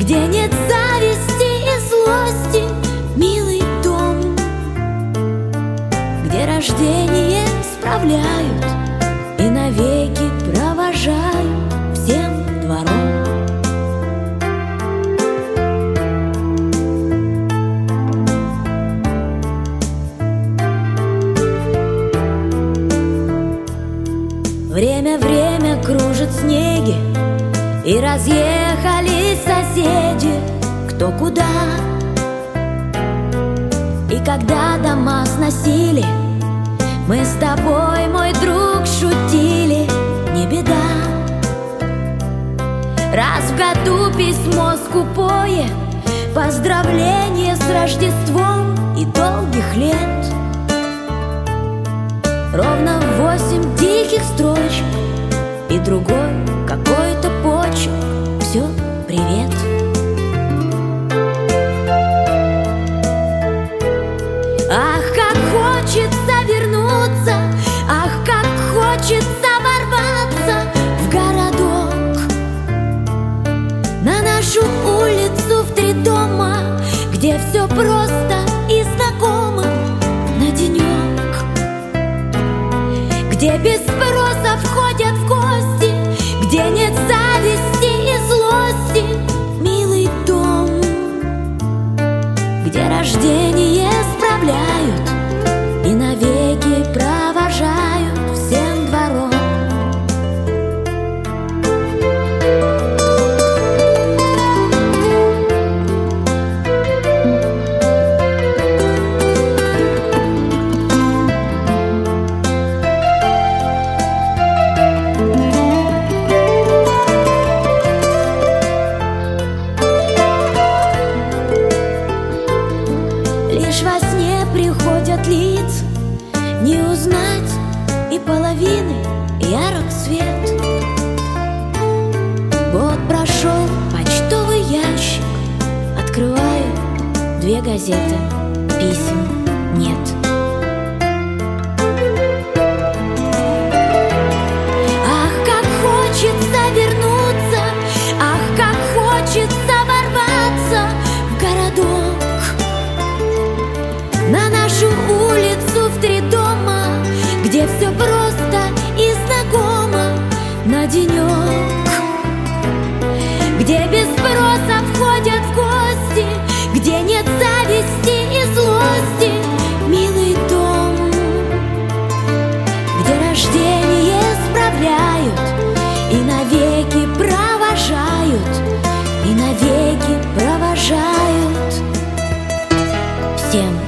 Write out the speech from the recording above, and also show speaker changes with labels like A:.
A: где нет зависти и злости, милый дом, где рождение справляют и навеки провожают всем двором. Время кружит снеги, и разъехались соседи кто куда. И когда дома сносили, мы с тобой, мой друг, шутили, не беда. Раз в году письмо скупое, поздравление с Рождеством и долгих лет. Ровно 8 диких строчек и другой какой-то почерк. Все, привет. Ах, как хочется вернуться, ах, как хочется ворваться в городок, на нашу улицу в 3 дома, где все просто и знакомо на денек, где без спроса входят в гости, где нет зависти и злости, милый дом, где рождение справляют и навеки провожают всем двором. Лишь во сне приходят лица, не узнать и половины ярок свет. Год прошел, почтовый ящик открываю, 2 газеты, писем нет. Ах, как хочется вернуться, ах, как хочется ворваться в городок, на нашу улицу в 3 дома, где все просто и знакомо на денек, где без спроса входят в гости, где нет зависти и злости, милый дом, где рождение справляют и навеки провожают, и навеки провожают всем.